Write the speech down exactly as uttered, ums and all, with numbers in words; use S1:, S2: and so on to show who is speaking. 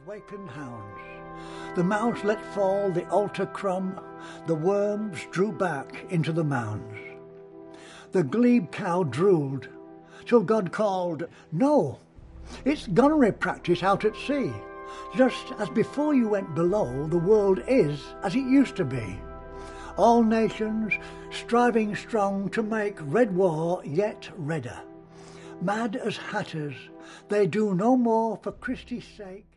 S1: wakened hounds. The mouse let fall the altar crumb, the worms drew back into the mounds. The glebe cow drooled, till God called, "No, it's gunnery practice out at sea. Just as before you went below, the world is as it used to be. All nations striving strong to make red war yet redder. Mad as hatters, they do no more for Christi's sake